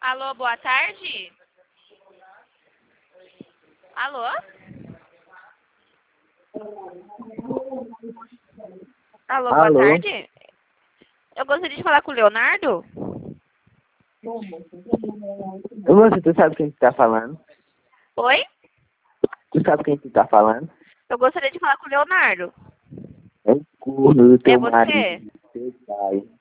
Alô, boa tarde? Alô? Alô, boa Alô? tarde? Eu gostaria de falar com o Leonardo. Moça, tu sabe quem tu tá falando? Oi? Tu sabe quem tu tá falando? Eu gostaria de falar com o Leonardo. É o corno do É teu você? marido, teu pai.